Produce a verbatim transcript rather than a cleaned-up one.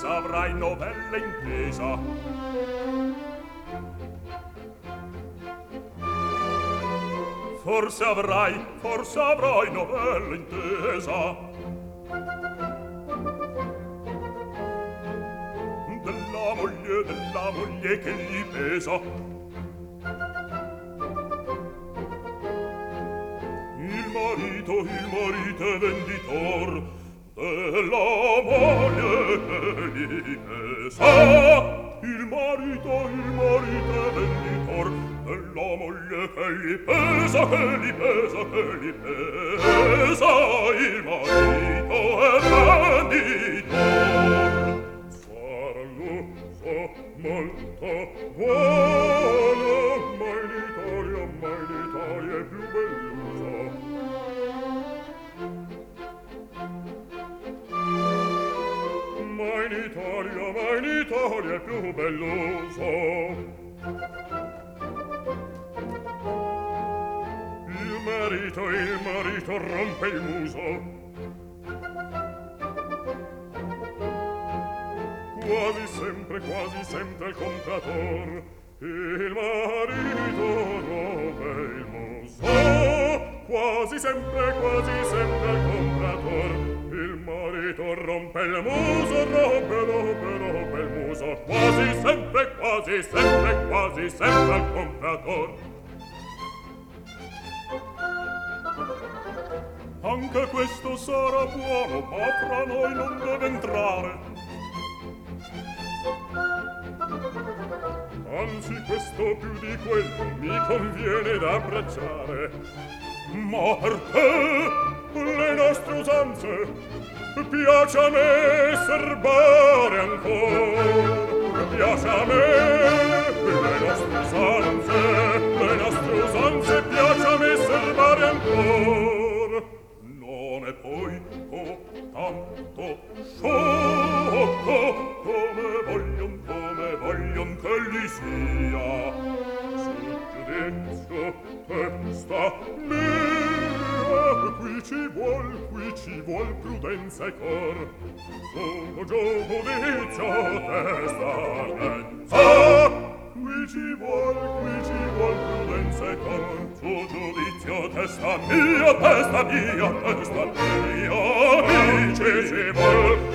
forse avrai novella intesa. Forse avrai, forse avrai novella intesa. Della moglie, della moglie che gli pesa. Il marito, il marito è venditor della moglie che gli pesa. Il marito, il marito è venditor della moglie che gli pesa, che gli pesa, che gli pesa. Il marito è venditor. Saranno so molto buono, ma in Italia, ma in Italia è più bellusa. Ma in Italia, ma in Italia è più belluso. Il marito, il marito rompe il muso. Quasi sempre, quasi sempre il comprador. Il marito rompe il muso. Quasi sempre, quasi sempre il comprador. Il marito rompe il muso, rompe, rompe, rompe il muso. Quasi sempre, quasi sempre, quasi sempre il comprador. Anche questo sarà buono, ma fra noi non deve entrare. Anzi, questo più di quello mi conviene da abbracciare. Ma perché le nostre usanze piace a me serbare ancora? Piace a me le nostre usanze, le nostre usanze piace a me serbare ancora. Non è poi oh, tanto sciocco come voglion, come voglion che gli sia. Sul giudizio testa mia, qui ci vuol, qui ci vuol prudenza e cor. Sul giudizio testa mia, qui ci vuol, qui ci vuol prudenza e cor. Sul giudizio testa mia, testa mia, testa mia, qui ci vuol